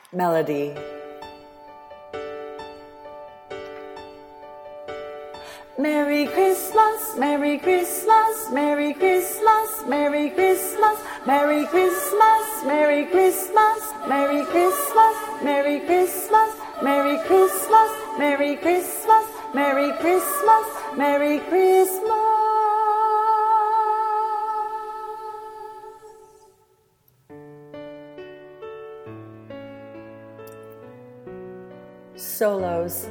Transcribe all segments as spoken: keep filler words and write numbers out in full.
Melody. Merry Christmas, Merry Christmas, Merry Christmas, Merry Christmas, Merry Christmas, Merry Christmas, Merry Christmas, Merry Christmas, Merry Christmas, Merry Christmas, Merry Christmas, Merry Christmas. Solos.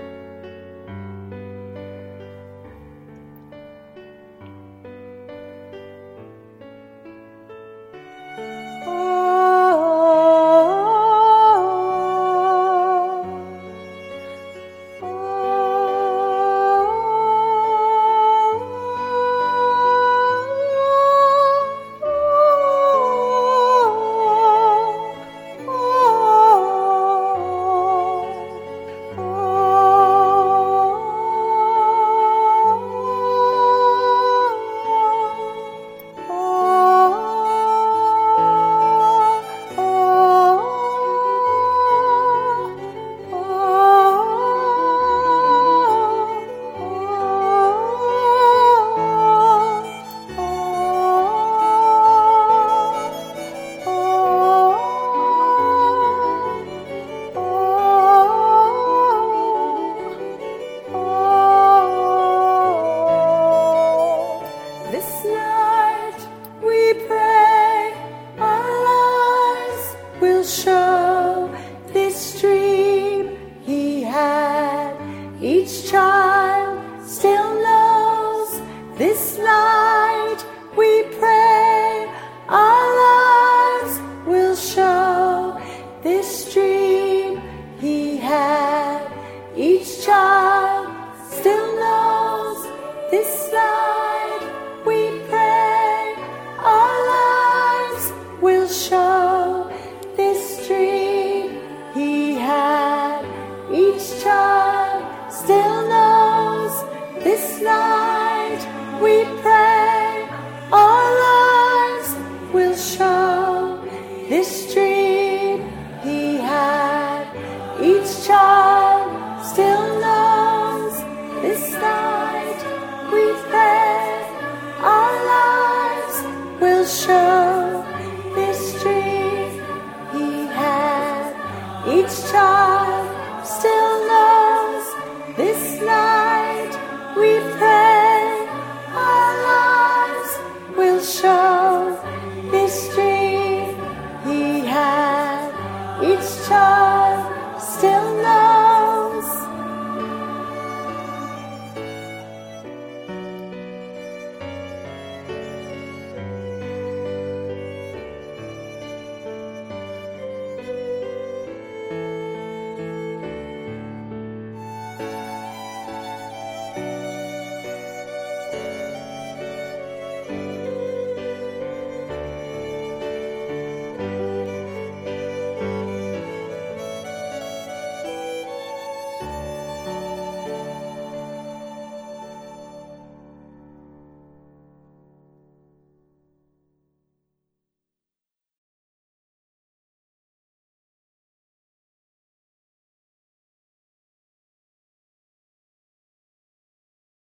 Each child still knows this night we pray our lives will show this dream he had. Each child still knows this night we pray our lives will show this dream he had. Each child still knows this night we pray our lives will show this dream he had. Each child still knows this night we pray our lives will show this dream he had. Each child still knows this night we